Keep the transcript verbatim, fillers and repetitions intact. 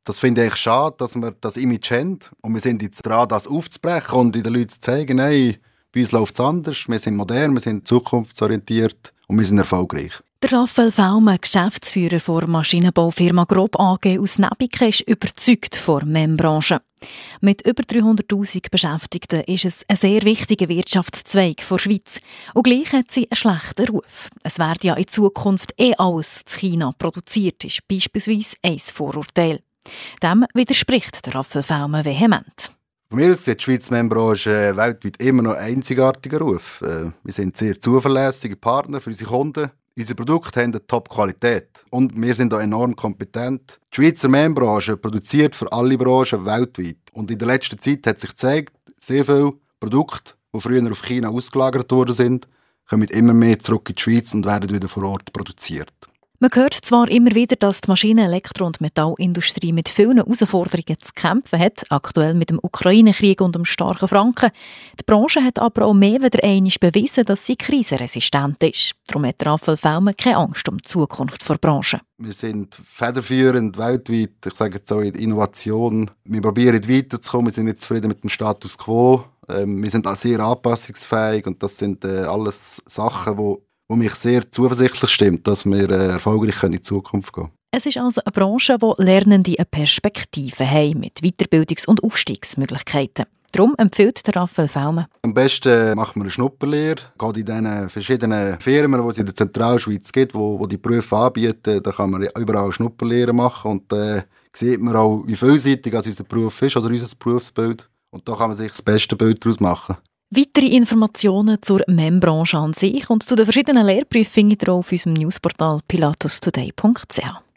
Das finde ich schade, dass wir das Image haben. Und wir sind jetzt dran, das aufzubrechen und den Leuten zu zeigen, nein, bei uns läuft es anders. Wir sind modern, wir sind zukunftsorientiert und wir sind erfolgreich. Der Raphael Faume, Geschäftsführer der Maschinenbaufirma Grob A G aus Nebiken, ist überzeugt von der M E M-Branche. Mit über dreihunderttausend Beschäftigten ist es ein sehr wichtiger Wirtschaftszweig der Schweiz. Und gleich hat sie einen schlechten Ruf. Es wird ja in Zukunft eh alles in China produziert, ist beispielsweise ein Vorurteil. Dem widerspricht der Raphael Faume vehement. Von mir aus sieht die Schweizer M E M-Branche weltweit immer noch einen einzigartigen Ruf. Wir sind sehr zuverlässige Partner für unsere Kunden. Unsere Produkte haben eine Top-Qualität und wir sind auch enorm kompetent. Die Schweizer M E M-Branche produziert für alle Branchen weltweit. Und in der letzten Zeit hat sich gezeigt, sehr viele Produkte, die früher auf China ausgelagert worden sind, kommen immer mehr zurück in die Schweiz und werden wieder vor Ort produziert. Man hört zwar immer wieder, dass die Maschinen-, Elektro- und Metallindustrie mit vielen Herausforderungen zu kämpfen hat, aktuell mit dem Ukraine-Krieg und dem starken Franken. Die Branche hat aber auch mehr als einmal bewiesen, dass sie krisenresistent ist. Darum hat Raphael Faume keine Angst um die Zukunft der Branche. Wir sind federführend weltweit, ich sage jetzt auch in der Innovation. Wir probieren weiterzukommen, wir sind nicht zufrieden mit dem Status quo. Ähm, wir sind auch sehr anpassungsfähig und das sind äh, alles Sachen, die wo mich sehr zuversichtlich stimmt, dass wir äh, erfolgreich in die Zukunft gehen können. Es ist also eine Branche, wo Lernende eine Perspektive haben, mit Weiterbildungs- und Aufstiegsmöglichkeiten. Darum empfiehlt der Raphael Faume. Am besten machen wir eine Schnupperlehre. Geht in diesen verschiedenen Firmen, die es in der Zentralschweiz gibt, wo, wo die Berufe anbieten. Da kann man überall Schnupperlehre machen. Und da äh, sieht man auch, wie vielseitig unser Beruf ist oder unser Berufsbild. Und da kann man sich das beste Bild daraus machen. Weitere Informationen zur M E M-Branche an sich und zu den verschiedenen Lehrberufen findet ihr auf unserem Newsportal pilatus today punkt c h.